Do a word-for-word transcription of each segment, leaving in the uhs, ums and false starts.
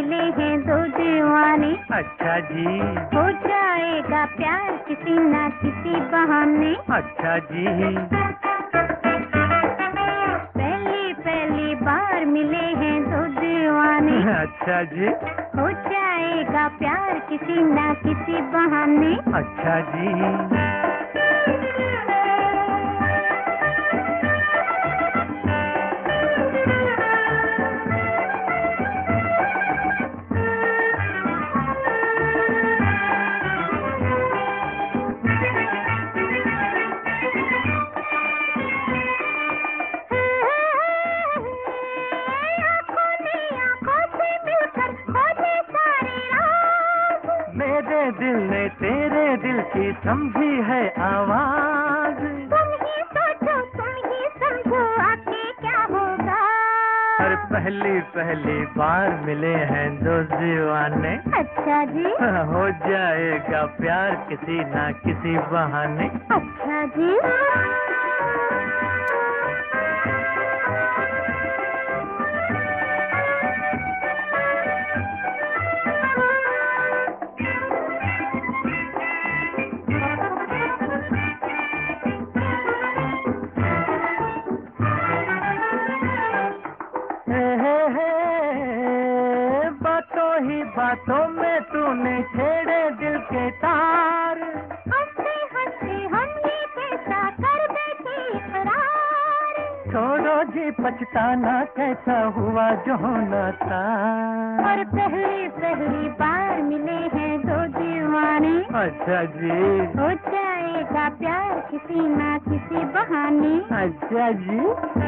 मिले हैं दो दीवाने। अच्छा जी। हो जाएगा प्यार किसी ना किसी बहाने। अच्छा जी। पहली पहली बार मिले हैं दो दीवाने। अच्छा जी। हो जाएगा प्यार किसी ना किसी बहाने। अच्छा जी। मेरे दिल ने तेरे दिल की समझी है आवाज। तुम ही सोचो तुम ही समझो आगे क्या होगा। और पहली पहली बार मिले हैं दो दीवाने। अच्छा जी। हो जाएगा प्यार किसी ना किसी बहाने। अच्छा जी। बातों ही बातों में तूने छेड़े दिल के तार। हंसते हंसते हमने कैसा कर बैठे इकरार। छोड़ो जी पछताना कैसा हुआ जो होना था। और पहली पहली बार मिले हैं दो दीवाने। अच्छा जी। हो जाएगा प्यार किसी ना किसी बहाने। अच्छा जी।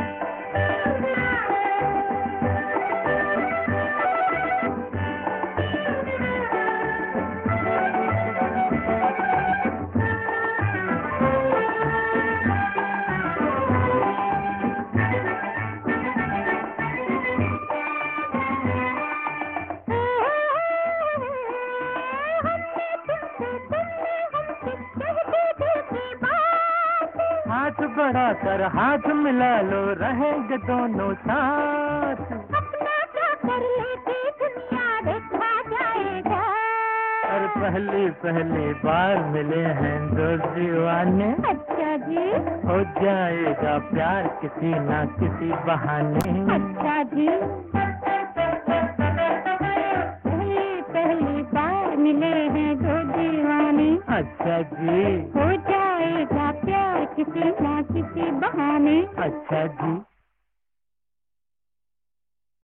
हाथ बढ़ा कर हाथ मिला लो रहेंगे दोनों साथ। अपना क्या कर लेते दुनिया देखा जाएगा। और पहली पहली बार मिले हैं दो दीवाने। अच्छा जी। हो जाएगा प्यार किसी ना किसी बहाने। अच्छा जी। पहली पहली बार मिले हैं दो दीवाने। अच्छा जी। हो जाएगा प्यार किसी ना किसी बहाने। अच्छा जी।